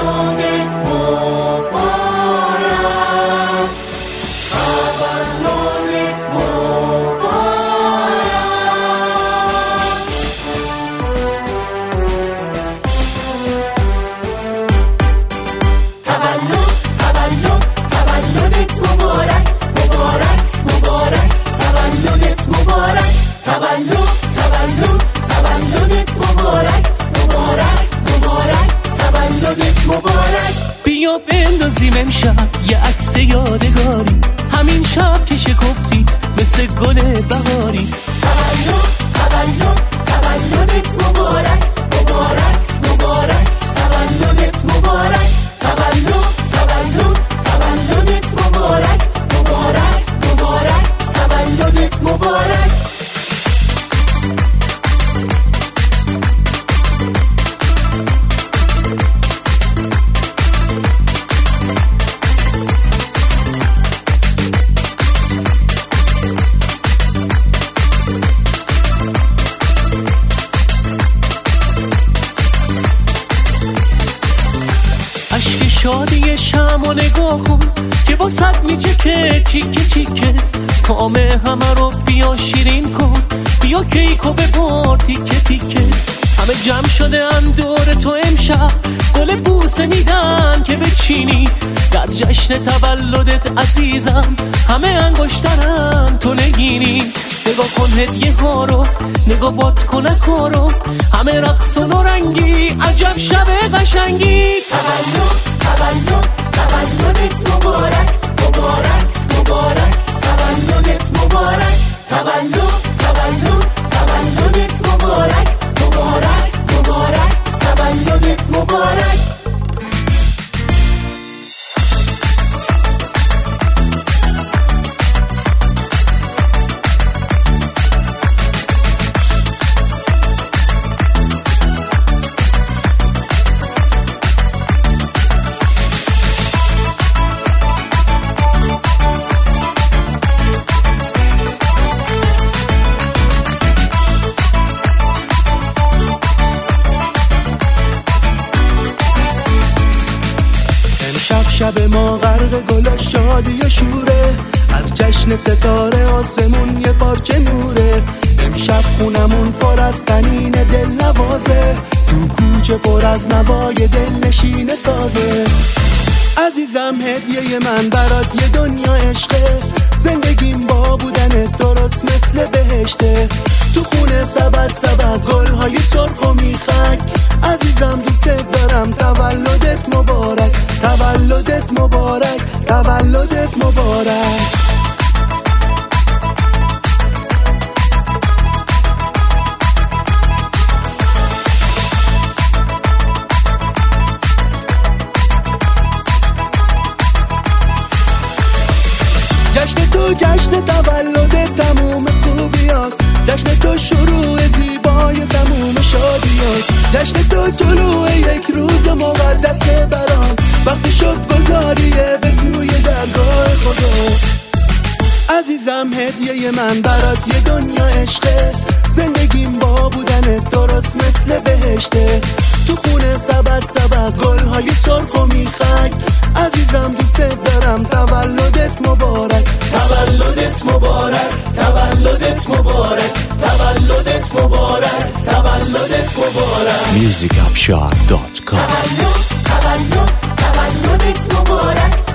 بیا بندازیم امشب یه عکس یادگاری، همین شب که شکفتی مثل گل بهاری. تولد تولد تولدت مبارک مبارک مبارک، تولدت مبارک، تولد تولد تولدت مبارک مبارک مبارک، تولدت مبارک. عشق شادی شمع نگاه کن که واسط میچکه چیکه چیکه، کام همه رو بیا شیرین کن، بیا کیکو ببر تیکه تیکه. همه جمع شده ان دور تو امشب، گل بوسه میدن که بچینی در جشن تولدت عزیزم، همه انگشترن تو نگینی. نگاه کن هدیه ها رو، نگاه باد کنه کارو، همه رقص و رنگی، عجب شب قشنگی. تولد تولد تولدت مبارک مبارک مبارک، تولدت مبارک، تولد تولد تولدت مبارک مبارک مبارک، تولدت مبارک. شب ما غرق گل و شادی و شوره، از جشن ستاره آسمون یه پارچه نوره. امشب خونمون پر از طنین دل نوازه، تو کوچه پر از نوای دل نشین سازه. عزیزم هدیه من برات یه دنیا عشقه، زندگیم با بودنت درست مثل بهشته. تو خونه سبد سبد گل‌های سرخ و میخک، عزیزم دوست دارم تولدت مبارک، تولدت مبارک، تولدت مبارک. جشن تو جشن تولد تموم خوبیاست، جشن تو شروع زیبای تموم شادیاست، جشن تو طلوع یک روز مقدس برام، وقتی شد گذاریه به سوی درگاه خداست. عزیزم هدیه من برات یه دنیا عشقه، زندگیم با بودنت درست مثل بهشته. تو خونه سبد سبد گل‌های سرخ و میخک، عزیزم دوست دارم تولدت مبارک، تولدت مبارک، تولدت مبارک، تولدت مبارک، تولدت مبارک. musicupshot.com تولد تولد تولدت مبارک